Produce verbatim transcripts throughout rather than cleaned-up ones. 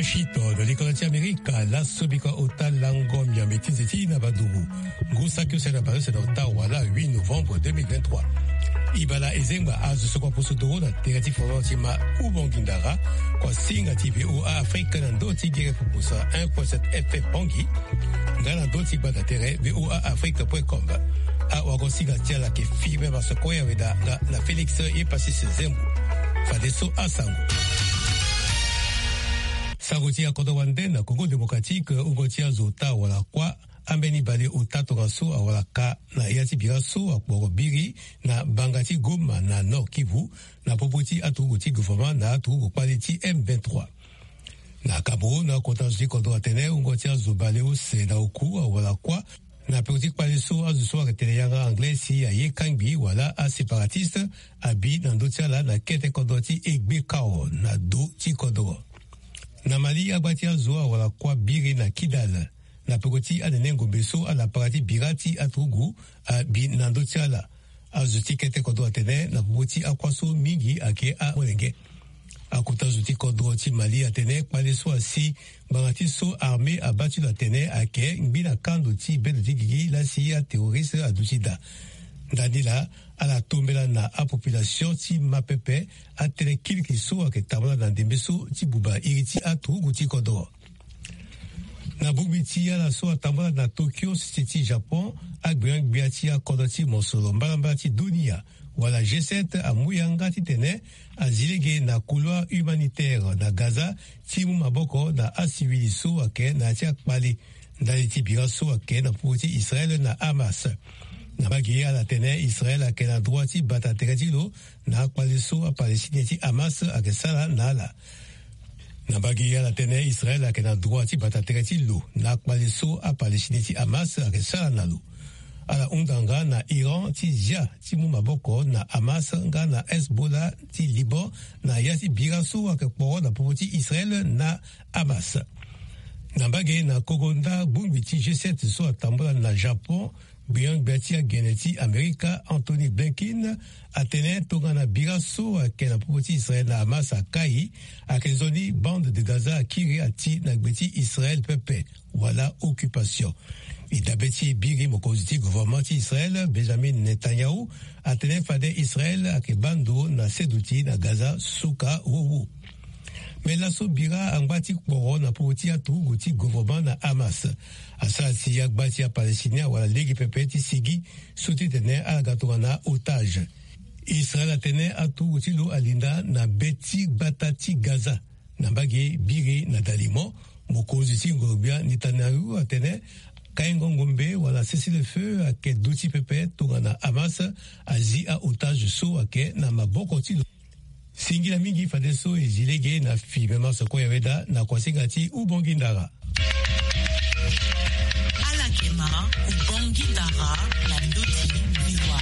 Washington, l'école d'Amérique, la Sobika Ota Langom Yametizeti Nabadougou. Goussakyo Senabado Ottawa, le huit novembre deux mille vingt-trois. Ibala Ezengba Azu Sokwa Posodoro, la Terati Forantima Ubongindara, kwa Singa T V O A Afrique, Nandoti Gere Pupusa un point sept F F Bangi, Ganandoti Badatere, V O A Afrique point com. A Wagosinga Tiala ke Fibre Masokoya Veda, la Félix et Passis Zembu. Fadeso Asango. Sagotia Kodowande na Congo démocratique Ugotia Zota wala kwa ambeni bale utato raso wala ka na yati biraso akboro biri na bangati Goma na Nord Kivu na popoti atuguti gouvernement na atugu quality M vingt-trois. Na Kabo na kotanji kodo atene Ugotia Zobale ose na oku wala kwa na politique paliso azuso aketeleyanga anglais si ya yekangbi wala a séparatiste abi na ndotiala na kete kodoti egbe kao na do ti kodo. Na Mali agbatia zoa wala kwa biri na Kidal na pekoti anenengo beso a la parati birati atrugu a binando tiala a zuti kete kodo atene na pekoti akwaso mingi ake a molenge a kuta zuti kodo ti Mali atene paleso asi bangati so armé a battu la tene ake mbina kando ti bedo ti gigi la si a terroriste a dutida Danila a la tombela na a population ti mapepe a tele kilki so ake tabla na dembeso ti buba iriti a trugu ti kodo. Na bubiti a la so a tabla na Tokyo ti Japon a gbiang biati a kodo ti monsolo mbalamba ti dunia wala G sept a muyanga ti tene a zilege na couloir humanitaire na Gaza ti mu maboko na a civiliso ake na ti akpali ndali ti biraso ake na puti Israel na Hamas. Na bagi a la tene Israel a ke na droiti bata teretilo na akpaliso a Palestine ti Hamas a ke sala na la. Na bagi a la tene Israel a ke na droiti bata teretilo na akpaliso a Palestine ti Hamas a ke sala na lo. A la undanga na Iran ti Zia ti mu maboko na Hamas nga na Hezbollah ti Liban na yati biraso a ke poro na puti Israel na Hamas. Na bagi na Kogonda bumbi ti G sept so a tambola na Japon Biang Betia Geneti Amerika Anthony Blinken atene tongana biraso ake na popoti Israel na Hamas a kai ake zoni bande de Gaza akiri ati na gbeti Israel pepe wala occupation. Itabeti biri mokoziti gouvernement Israel Benjamin Netanyahu atene fade Israel ake bando na seduti na Gaza suka wowo. Mais la sobira angbati kporo na popoti atugu ti gouvernement na Hamas. Asa si yagbati a Palestina wala legi pepe ti sigi suti tene a gatorana otage. Israel atene atugu ti lo alinda na beti batati Gaza. Na bagi biri na dalimo mokozi ti ngorobia Netanyahu atene kaingo ngombe wala cessez le feu ake duti pepe tongana Hamas azi a otage so ake na maboko ti lo. Singila mingi fadeso ezilege na fibema soko ya weda na kwasingati ubongindara. Alakema ubongindara na ndoti biwa.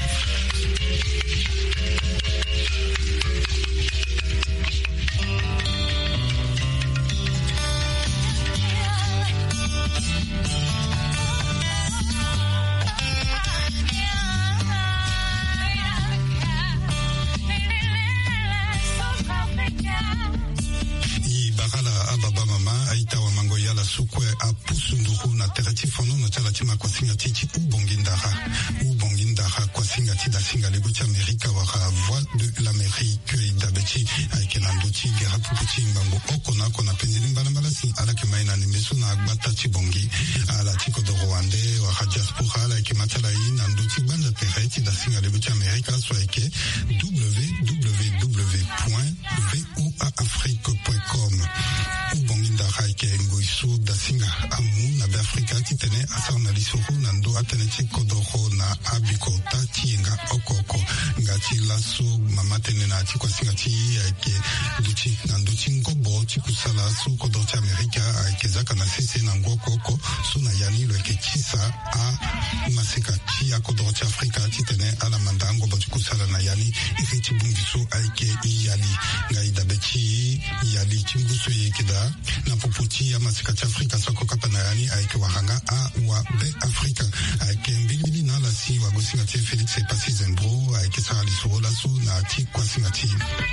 Sukwe a pusunduru na terati fono no tala tima kwa singa titi ubongindara ubongindara kwa singa tida singa lebuti Amerika waka voix de l'Amérique idabeti aikenanduti gera puputi mbango okona kona pendili mbala mbala si ala kemaina nimesu na agbata tibongi ala tiko do Rwande waka diaspora ala kematala ina nduti banda terati da singa lebuti Amerika soike w w w point voa afrique point com ubongindara ike ngoisu da singa amu na Afrika titene asa na lisoro na ndo atene chikodoro na abiko tatienga okoko ngati laso mama tene na ti kwa singa ti ake duchi na ndo chingobo chikusala su kodoro ti Amerika ake zaka na sese na ngokoko su na yani lo eke chisa a masika ti akodoro ti Afrika titene ala mandango bo chikusala na yani ike chibungiso ake iyali ngai dabechi iyali chimbuso yekida na popoti ya masika ti Afrika soko kapa na yani aike wahanga a wa be Afrika aike mbili na la Nyesi Wagosingati Félix Epasi Zembro Aike Sara Lisoro Lasso na Ti Kwasingati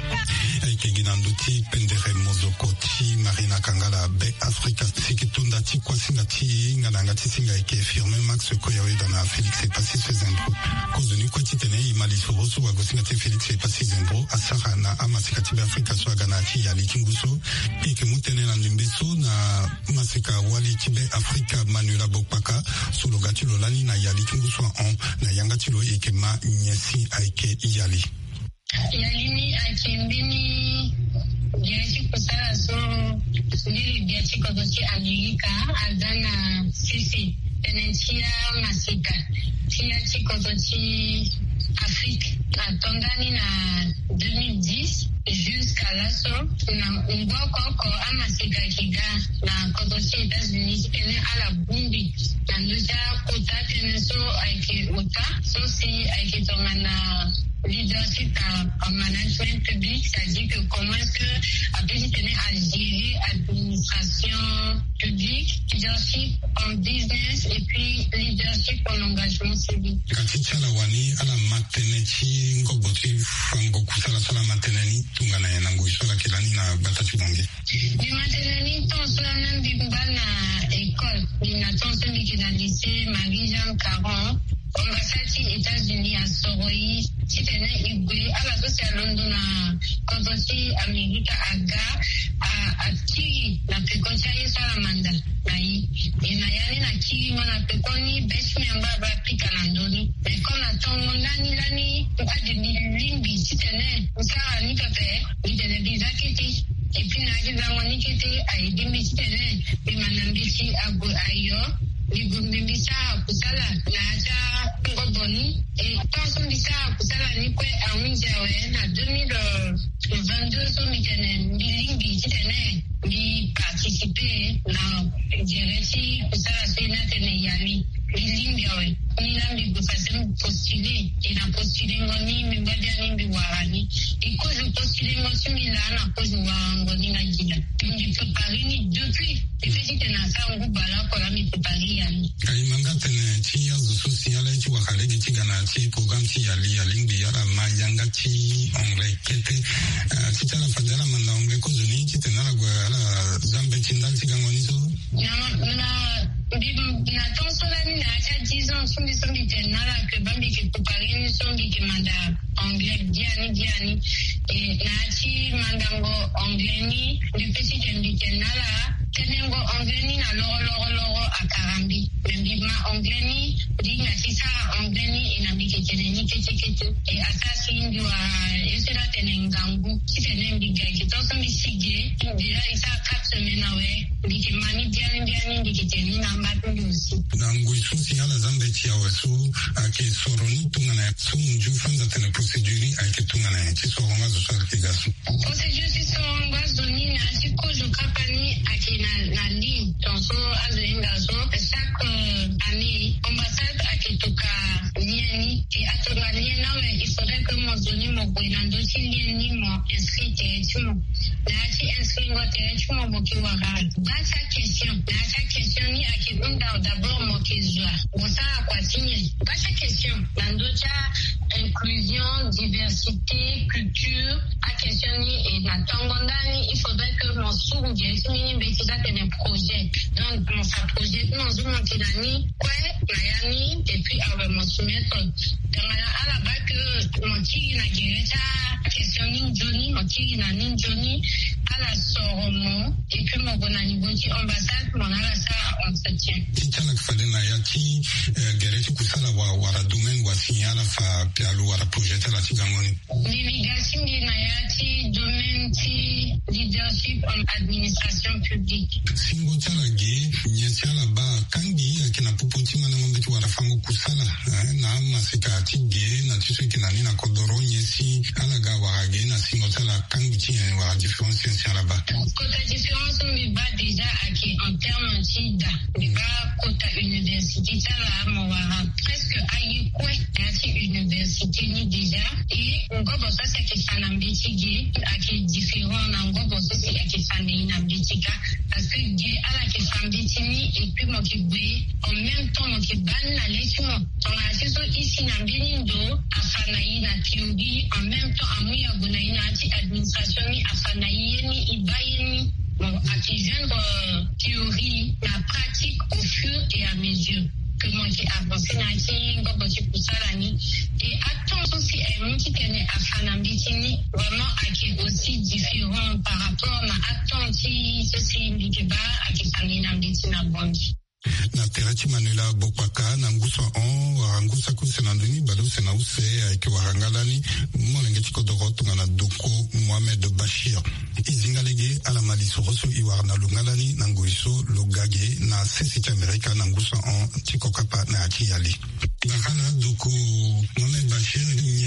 Aike Ginanduti Pendere Mozokoti Marina Kangala Be Afrika Sikitunda Ti Kwasingati Nganangati Singa Aike Firme Max Koyawe Dana Félix Epasi Zembro Kozoni Kwati Tene Imali Soro Su Wagosingati Félix Epasi Zembro Asara na Amasikati Be Afrika Su Aganati Yali Kinguso Ike Mutene Nandimbeso na Masika Wali Tibe Afrika Manuela Bokpaka Sologati Lolani na Yali Kinguso on na Yangati Lo Ike Ma Nyesi Aike Yali Yalini Akimbini Biachi Kusala So Suli Biachi Kodochi Amerika Adana Sisi Tenencia Masika Tia Chikodochi Afrique Tongani na deux mille dix jusqu'à l'assaut na Ngoko Amasika Kiga na Kodochi États-Unis tene à la Bumbi na Nuja Kota Teneso Aike Ota So si Aike Tongana leadership en management public, c'est-à-dire que comment est-ce que après tenir à gérer administration publique, leadership en business et puis leadership en engagement civique. Katika la wani ala matenechi ngoboti fango kusala sala mateneni tungana ya nangu isola kilani na batatu bonge. Ni mateneni tonso nan di na école, ni na tonso ni kina lycée Marie-Jeanne Caron. Ambasati États-Unis à Soroi, si tenait Igwe, à la société London à Kodochi, Amerika, Aga, à Kiri, la Pekocha, Salamanda, Naï, et Nayani, na Kiri, Mona Pekoni, Beshmiamba, Pikanandoni, et comme la Tongondani, Lani, pas de Limbi, si tenait, Oussara, Nikape, il tenait des aketi, et puis Nagi Zamonikete, à Edimbi, si tenait, et Manambisi, Ago, Ayo, Libumbisa, Kusala, Naja, Ngoboni, et quand on dit ça, Kusala, Nikwe, Awinjawe, na deux mille vingt-deux, son mitene, Bilimbi, Titene, Bi participer, na, Jeresi, Kusala, Sena, Tene, Yali, Bilimbi, Awe, Nilambi, Kufasen, postulé, il a postulé Ngoni, Mbadiani, Biwarani, et cause de postuler Mosu Milan, à cause de Wangoni, Nagila. Il peut Paris, depuis, et fait, il a ça, on bala, pour la mi Paris, Yali. Kaimanga tene, Tia, social, tu vois, Kalegi, Tigana, programme Yali, Yaling, Yala, Mayanga, Ti, Anglais, Kete, Tita la Fadela, Manda, Anglais, Kozoni, Titana, la Zambe, Tindal, Tigamonizo. Na tonso la ni na acha dix ans sombi sombi tenala que bambi ke kuparini sombi ke manda anglais diani diani e na achi mandango anglais ni du petit kendi tenala kenengo anglais ni na loro loro loro akarambi membi ma anglais ni di na sisa anglais ni ina bike keneni kete kete e asasi ndi wa yesera tenengangu kitenembi gaki tonso mbi sige dira isa quatre semaines awe bike mani diani diani bike tenina Nangu isusi ala zambe tia wasu ake soroni tungana sunju fanza tene proceduri ake tungana chi soronga zo sala kigasu. Procedure si soronga zoni na si kojo kapani ake na na li tonso azoinga zo chaque année ambassade ake toka lieni et atoka liena mais il faudrait que mon zoni mo boinando si lieni mo inscrit et tumo na chi inscrit ngo te tumo mo kiwara ba sa question na sa question ni ake d'abord mon question. Bon ça quoi signer. Pas cette question. L'andocha inclusion, diversité, culture, à questionner et la tangondani, il faudrait que mon sourd vienne signer mais c'est ça un projet. Donc mon sa projet non je mon tilani, quoi, Mayani et puis avec mon soumettre. Dans à la bas que mon tigi na guerre questionning Johnny, mon tigi na nin Johnny à la Soromo et puis mon bon anniversaire ambassade mon ala ça entretien. Titala kufadena ya ki gereti kusala wa wara domaine wa sinyala fa pialu wara projet la tigangoni. Navigation na ya ti domaine ti leadership en administration publique. Singo tala ge nyesala ba kangi akina puponti mana ngombe ti wara fango kusala na masika ti ge na tiso kina ni na kodoro nyesi ala ga wara ge na singo tala kangi ti wara différence sinyala ba. Kota différence mi ba déjà aki en termes ti da. Mi ba kota université tala mo wara presque ayi kwe yati université ni déjà et ngobo sasa ki sana mbiti ge aki différent na ngobo sasa ki sana ina mbitika parce que Dieu a la que femme bitini et puis mon qui brille en même temps mon qui ban na lesmo ton asiso ici na binindo afanayi na théorie en même temps amuya gunayi na ati administration ni afanayi ni ibayeni bon ati genre théorie la pratique au fur et à mesure que moi j'ai avancé na ati ngobo ci kusalani et attends aussi un qui connaît afanambitini vraiment qui est aussi différent par rapport à attenti ceci qui va à qui fanambitini na bondi na terati Manuela Bopaka na ngusa on warangusa kusenandini bado sena use aike warangalani molenge tikodoro tungana doko Mohamed Bashir izingalege ala maliso roso iwarna lungalani na nguiso logage na sesiti Amerika na ngusa on tikokapa na atiali nakana doko Mohamed Bashir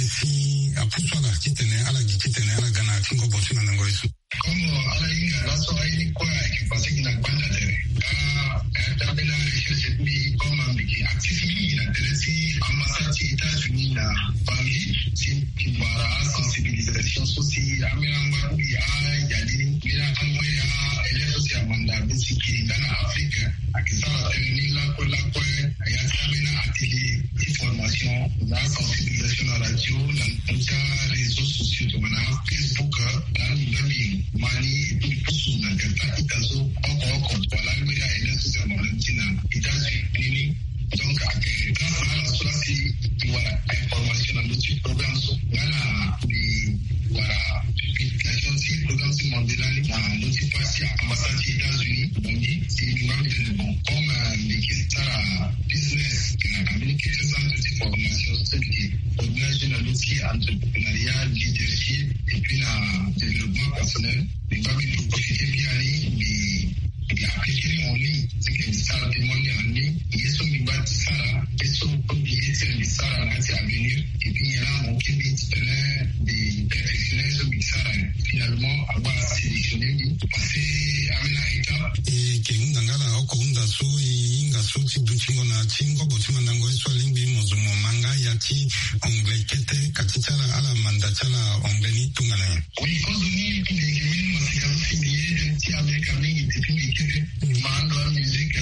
nyesi apuswa la kitene ala kitene ala gana tingo bosina na nguiso como ala inga laso aini kwa ki pasiki na banda tere ah tabela recherche bi comme ambiki activement na teresi ambassade États-Unis na Paris si kibara sensibilisation soci amiranga bi a yali bila amwe a ele soci amanda bisiki na Afrique akisara tenini la ko la ko ya tamena atelier information na sensibilisation na radio na tuka réseaux sociaux to na Facebook na ndami mani pusu na gata itazo oko oko wala ngaya ile soci amanda États-Unis donc grâce à la solasi voilà information dans notre programme so ngana di voilà publication si programme si mondial na notre parti ambassade États-Unis donc c'est une grande bon comme l'équipe business qui a communiqué cette information c'est qui organisation dans notre entrepreneuriat leadership et puis la développement personnel mais pas bien profiter bien mais il a appliqué en ligne c'est que ça témoigne en ligne et ça me bat ça et ça comme il c'est ça là c'est à venir et puis il y a mon qui est des perfectionneurs ça ça finalement avoir sélectionné passer à une étape et que ngala okunda so inga so tidungo na tingo botima nango swalingbi mozumo manga yati anglais kete katitala ala mandatala anglais tungana oui quand on dit que les gamins c'est fini c'est américain depuis mando la musique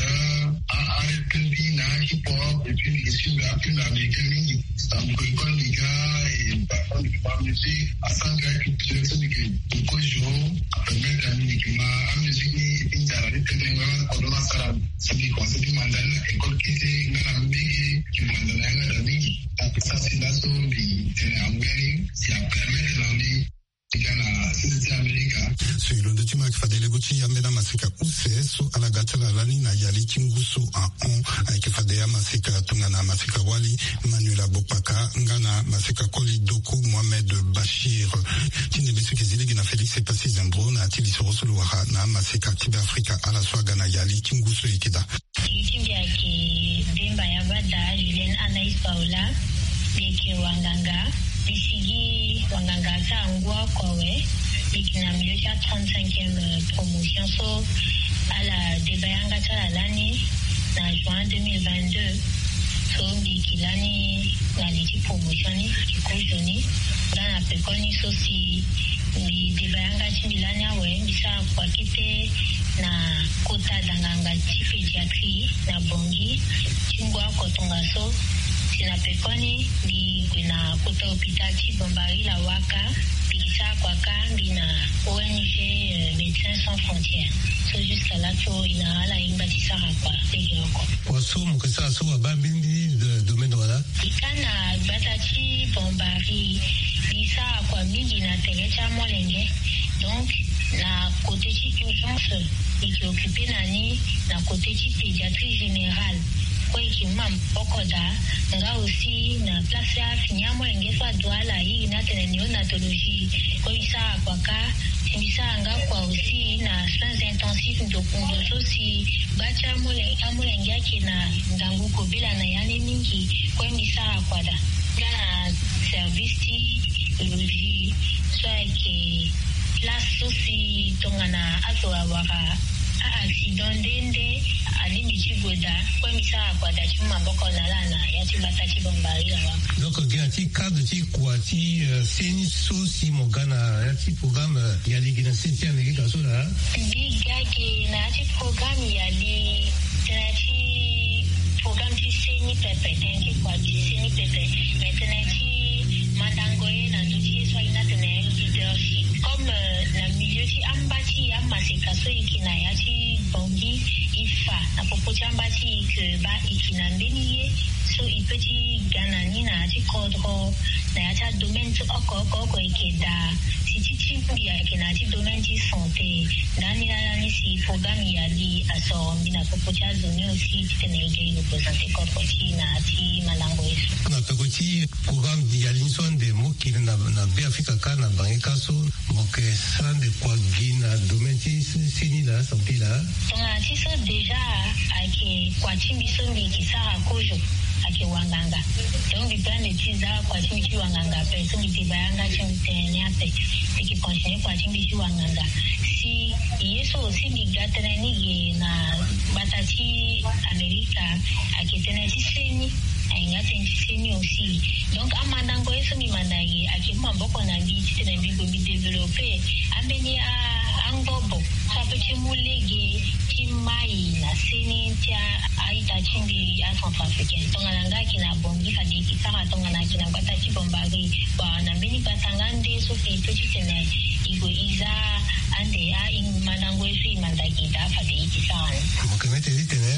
à R and B na hip hop et puis les sujets après l'américain mingi ça me connaît les gars et par contre la musique à sangre culturelle c'est que beaucoup jouent à permettre la musique ma la musique ni indara les télévisions corona sara c'est des concepts de mandana école qui c'est dans la musique qui mandana na la musique ça c'est la zone de télévision c'est à permettre la musique Tigana sisi Amerika silo de tima kifadele guchi yamena masika useso ala gatala lani na yali kingusu a on aikifadea masika tungana masika wali Manuela Bopaka ngana masika koli doku Mohamed Bashir tine bisu kiziligi na Felix Sepasi Zembro na atili sorosolo waha na masika kibe Afrika ala swaga na yali kingusu ikida itimbi yake bimba ya bada Julien Anaïs Paula beke wanganga Bisigi wanganga tangwa kwawe ikina mliocha trente-cinquième promotion so à la debayanga tala lani na juin deux mille vingt-deux so bikilani na liti promotion ni kikojoni dana pekoni so si bi debayanga timbilani awe bisa kwa kite na kota danganga ti pédiatrie na bongi tingwa kotonga so na pekoni di kuna kuta hôpital Bombari la waka bikisa kwa kambi na O N G Médecins Sans Frontières so jusqu'à là to ina ala imbatisa kwa pekoko waso mukasa so abambindi de domaine wala ikana batati Bombari bisa kwa mingi na telecha molenge donc na côté ci urgence qui occupé nani na côté ci pédiatrie générale kwa ikimam pokoda nga aussi na place ya finyamo engesa douala hii na tena neonatologie kwa isa kwa ka bisa nga kwa aussi na soins intensifs ndokundo aussi bacha mole amule ngaki na ndanguko bila na yani mingi kwa bisa kwa da na service logie soit que place aussi tongana azo awara accident dende ali michigoda kwa misa kwa da chuma boko na lana ya chibata chibombari la. Donc gati cadre ti kwati seni so si mogana ya ti programme ya ligi na senti Amerika so la. Biga ke na ti programme ya li na ti programme ti seni pepe ti kwati seni pepe maintenant ti mandangoe na ti so ina tene leadership comme na milieu ti ambati ya maseka so ikina ya ti bongi ifa na popoti ambati ke ba ikina ndeniye so ipeti gana ni na ti kodro na ya ta domaine ti oko oko oko ikeda si ti ti ya ke na ti domaine ti santé ndani na ni si programme ya li aso mbina popoti azoni aussi ti tene ige representer kodro ti na ti malango eso na pekoti programme di ya linson de mo ki na na be Afrika ka na bangeka so mo ke sande kwa gina domaine ti sini la santé la donc ti so déjà ake kwa ti biso mbi kisara kojo ake wanganga donc bipande tiza kwa ti mbi wanganga pe so mbi bayanga ti mbi tene ape eke continue kwa ti mbi wanganga si yeso aussi mbi gatene ni ye na batati Amerika ake tene ti seni ainga tenti seni aussi donc amandango yeso mi mandaye ake mamboko na mbi ti tene mbi mbi développer ambeni a angobo sa petit moulege ti mai na seni ti aita chimbi a Centrafricain tonga nanga kina bongi ka de ki sara tonga na kina bata ti bombari ba na mbeni batangande so pe to ti tene igo iza ande a in mandango yeso imandaki da fa de ki sara mo ke mete di tene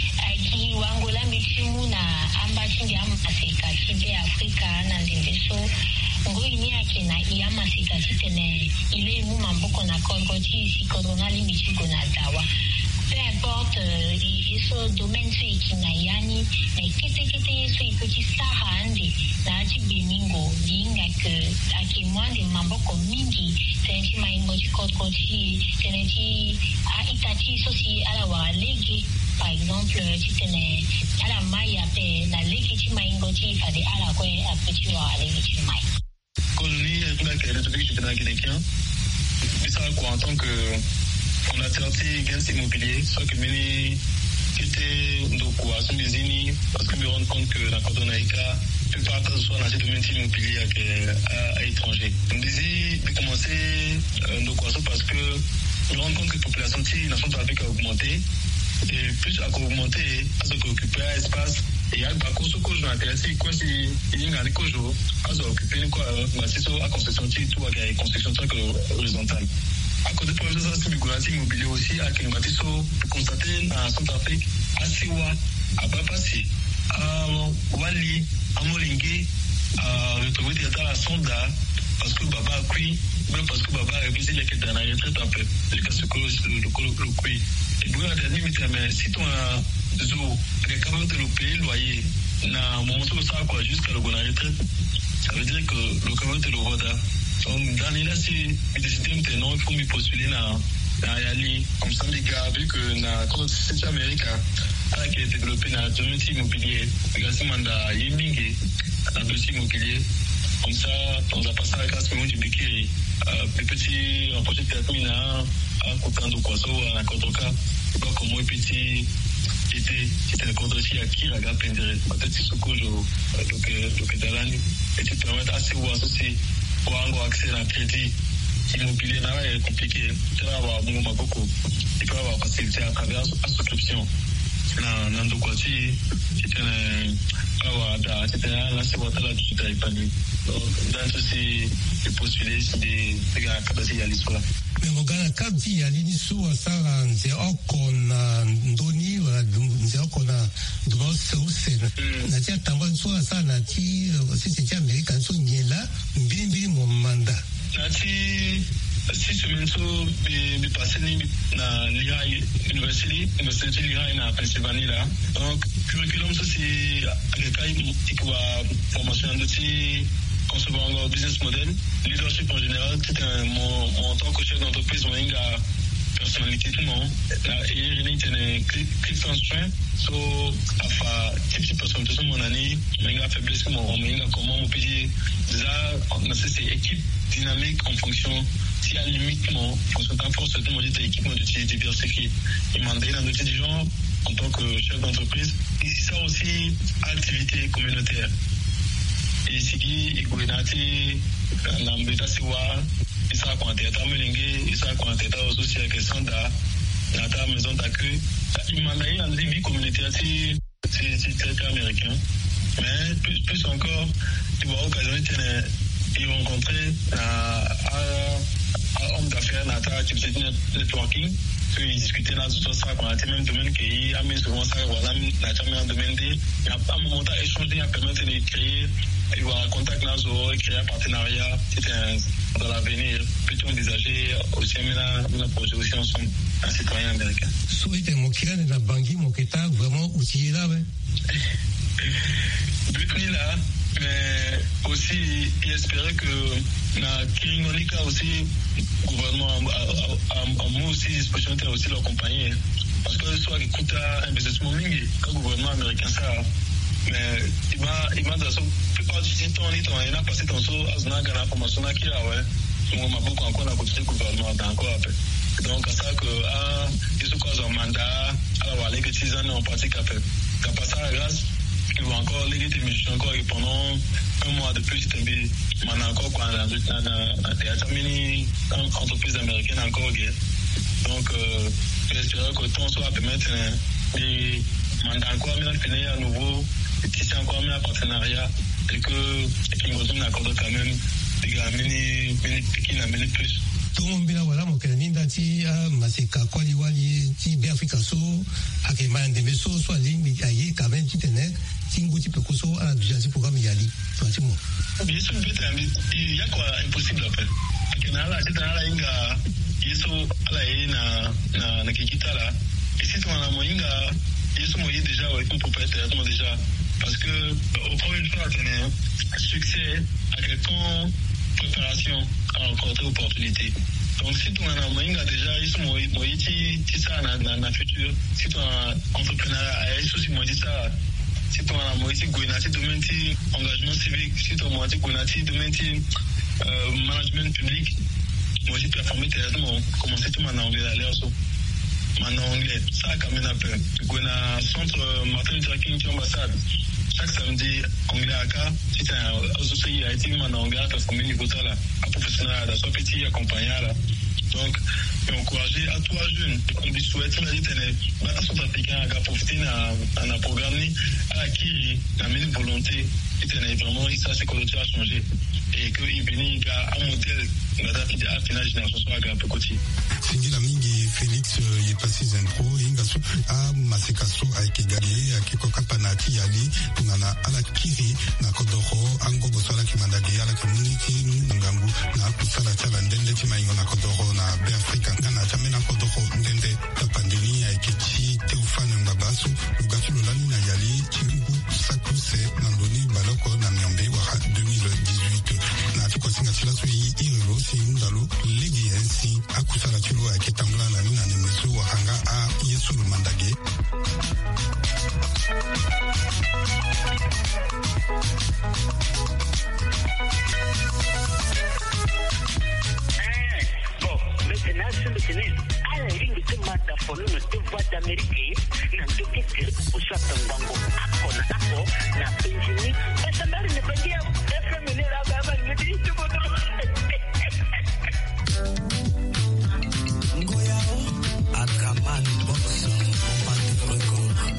aki wangola mbichimu na ambachi ndi amaseka chibe Afrika na ndindeso ngoi ni ake na iya maseka chitene ile mu mamboko na kongo chi si koronali mbichigo na dawa peu importe iso domaine so ikina yani kete kete yeso ikuchi saha ande na achi beningo linga ke ake mwande mamboko mingi tenchi maingo chi kodko chi tenchi a itachi so si ala wa lege par exemple tu tenais à la maille après la légitime ingoti fa de ala ko a petit wa légitime mai colonie la République du Guinée-Guinéen mais ça quoi en tant que fondateur de gains immobiliers soit que meni qui était donc quoi sont des unis parce que me rendre compte que la Cotonaïka peut pas passer sur la domaine immobilier à l'étranger on disait de commencer donc quoi parce que me rendre compte que la population de la Centrafrique a augmenté et plus à augmenter à ce qu'occuper l'espace et à bas coût que je m'intéresse quoi si il y a des jours à occuper quoi bah c'est ça à construction tout à la construction horizontale à côté de ça c'est du gouvernement immobilier aussi à qui bâti so constater en Centrafrique à Siwa à Bapasi à Wali à Molingue à retrouver des états à Sonda parce que Baba a cuit même parce que Baba a révisé les quêtes dans la retraite un peu jusqu'à ce que le colo le cuit et pour la dernière mais si ton zoo est capable de le payer loyer na moment où ça quoi jusqu'à le la retraite ça veut dire que le capable de le voter donc dans les là si il décide maintenant il faut me postuler na na Yali comme ça les gars vu que na quand c'est Amérique a qui est développé dans le domaine immobilier grâce à mandat Yemingue dans le dossier immobilier comme ça on a passé à la classe du Bikiri les petits en projet de terminal à Kokando Kwaso à Kotoka et pas comment les petits étaient c'était le contre aussi à qui la gare pendrait peut-être si ce que je donc donc dalani et tu permets assez ou associé pour avoir accès à crédit immobilier là est compliqué tu vas avoir bon beaucoup il peut avoir facilité à travers la souscription na na ndo kwati c'était awa da c'était là c'est votre là tu t'as épanoui donc dans ceci les postulés c'est des des gars capacité à l'histoire mais mon gars kabdi ya lini so asara nze okona ndoni wala nze okona ndo so se na tia tamba so asara na ti si c'est américain so nyela mbimbi mo manda na ti si semaine so bi passé ni na Lehigh University University Lehigh na Pennsylvanie là donc curriculum ça c'est avec qui va formation de ti concevoir un business model leadership en général c'est un mon en tant que chef d'entreprise on a une personnalité tout le monde et j'ai une click constraint so afa type de personnalité mon année mais la faiblesse mon mais comment mon pays déjà c'est équipe dynamique en fonction si à limite mon fonction de force de mon équipe de diversifier et demander dans d'autres gens en tant que chef d'entreprise. Et ça aussi, activité communautaire. Et si il y a des siwa, il s'est raconté à Tamelingue, il s'est raconté à aussi avec Sanda, dans ta maison d'accueil. Il m'a dit dans une vie communautaire, c'est américain. Mais plus, plus encore, tu vois, occasion de rencontrer un homme d'affaires dans ta activité de networking. Ils discutaient là de tout ça, qu'on a été même domaine qui a mis souvent ça, voilà, la jamais en domaine il y a pas un moment d'échanger, il a permis de créer, il va contact là, créer un partenariat, c'était dans l'avenir, peut-on envisager aussi un projet aussi ensemble, un citoyen américain. Souhaitez mon kiran de la Bangui, mon Keta, vraiment outillé là, ouais. But là, mais aussi, il espérait que la Kiringonika aussi, le gouvernement a moi aussi disposition de aussi l'accompagner. Parce que soit il coûte un investissement mingi, quand le gouvernement américain ça, mais il m'a il m'a dit ça, plupart du temps, il a passé dans ce azna gana formation là qui a ouais, on m'a beaucoup encore à côté du gouvernement encore après. Donc à ça que ah, ils sont quoi un mandat, alors aller que six ans en pratique après. Quand passe à la grâce. Il va encore léguer tes musiciens encore et pendant un mois de plus, il y a encore quoi dans le théâtre entreprise américaine encore. Donc, j'espère que le temps soit permettre de mandats encore à nouveau, de tisser encore un partenariat et que Kingozoum accorde quand même des gars mini piquins à mini plus. Tout le monde bien voilà mon canine dati a maseka kwali wali ti bien Africa so akema ndembe so so ali ayi quand même ti tenek tinguti pe koso ala dujasi programme yali franchement bien sûr il y a quoi impossible après kenala tena inga yeso ala ina na na kikita là et si tu en moinga yeso moyi déjà ouais comme propriétaire déjà parce que au premier fois tenir succès à quelqu'un préparation à rencontrer opportunité. Donc si tu as un moyen déjà, ils sont moyens de ça dans le futur. Si tu as un entrepreneuriat, ils sont aussi moyens de ça. Si tu as un moyen de domaine engagement civique, si tu as un moyen de domaine management public, moi aussi performer théâtrement, commencer tout en anglais à l'air. En anglais, ça quand même un peu. Tu as un centre Martin Luther King ambassade. Chaque samedi, anglais à cas, si tu as aussi a été en anglais, tu as formé niveau là, à professionnel, à son petit accompagnant là. Donc, encourager à toi jeunes, on lui souhaite, on a dit, tu es sont africains à profiter dans un programme à qui la même volonté, et vraiment, ça c'est que le a changé. Et qu'il venait à un modèle, la date idéale, la génération soit un peu côté. Singi la mingi Félix y est passé zentro, ingaso a masekaso a ekegali a kikoka panati yali tunana ala kiri na kodoro ango bosala kimandage ala community ngangu na kusala chala ndende timaingo na kodoro na be Africa ngana chamena kodoro ndende ta pandemie a ekechi teufane mbabasu ugatu lolani na yali chimbu sakuse na ndoni baloko na miombe wa deux mille dix-huit na tukosinga chila sui irelo si ndalo legi ensi akusala chilo a ketambla na nina nemesu wa hanga a yesu mandage. Bon, maintenant c'est le tennis. À la ligne de mataphone, nous devons d'Amérique, nous devons faire au chaton bango. Ako na ako na penjini. Et ça m'a dit que j'ai fait mener la gamme à l'idée de votre. Atraman box, on va te record.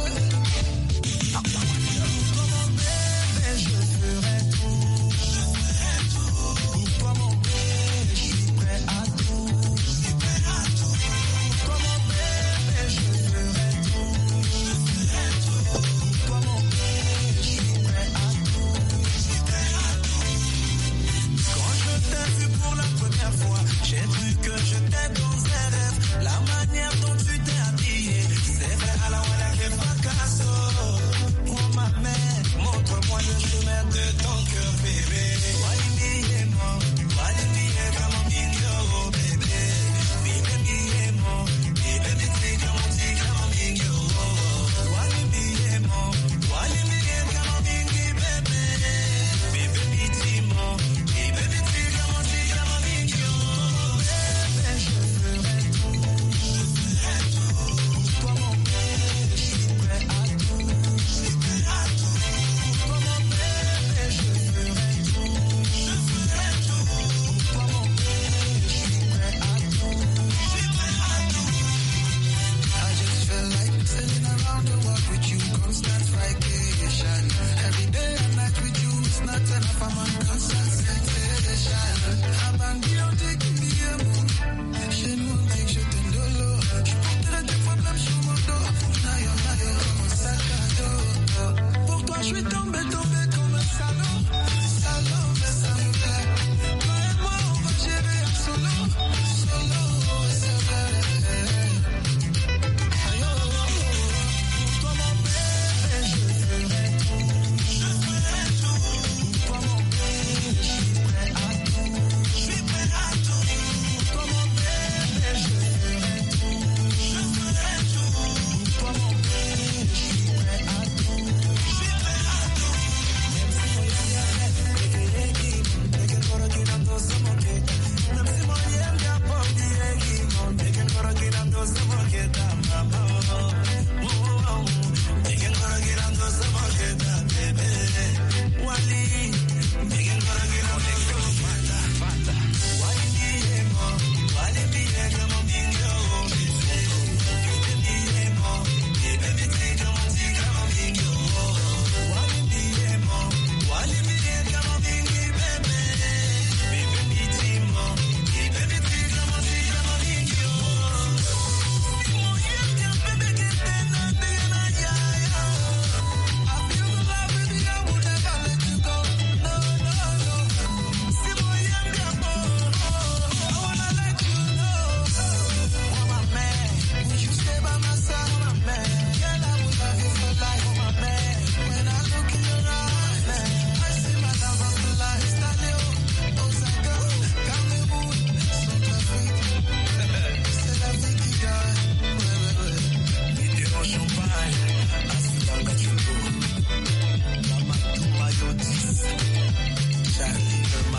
Comment bébé, je ferai tout. Pour toi mon bébé, je suis prêt à tout. Comment bébé, je ferai tout. Pour toi mon bébé, je suis prêt à tout. Quand je t'ai vu pour la première fois, j'ai cru que j'étais dans un rêve. La manière dont tu t'es habillé, c'est vrai à la wala que fracasso. Prends ma main, montre-moi le chemin de ton cœur, bébé. Walimi est mort, Walimi est comme un bingo, bébé. Bébé est mort, bébé est comme un tigre, comme un bingo. Walimi est mort, Walimi est comme un bingo, bébé. Bébé est mort, bébé est comme un tigre, comme un bingo. Bébé, je ferai tout. Pour toi mon bébé,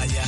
Aya.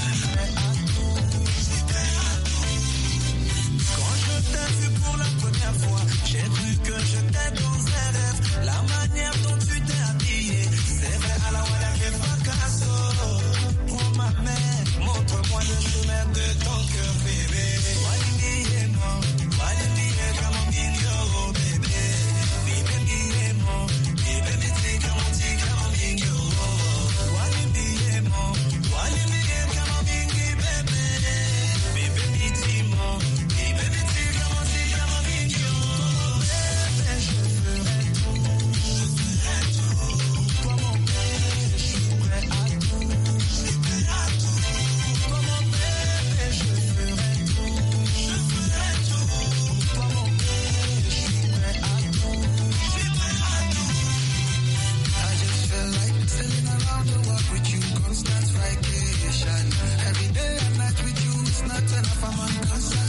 Quand je t'ai vu pour la première fois, j'ai cru que j'étais dans un rêve. La manière dont tu t'es habillée, c'est vrai à la Walla que Picasso. Prends ma main, montre-moi le chemin de ton cœur, bébé. Walimiemo, walimiemo, comme un bingo, bébé. Bibemiemo, bibemiti, comme un tigre, comme un bingo. Walimiemo, walimiemo, comme un bingo, bébé. Bibemitimo, bibemiti, comme un tigre, comme un bingo. Bébé, je ferai tout, je ferai tout. Toi mon bébé, je suis prêt à tout, je suis prêt à tout. Toi mon bébé, je ferai tout, je ferai tout. Toi mon bébé, je suis prêt à tout, je suis prêt à tout. I just feel like sailing around the world with you, constant vacation. Every day and night with you, it's not enough, I'm on constant.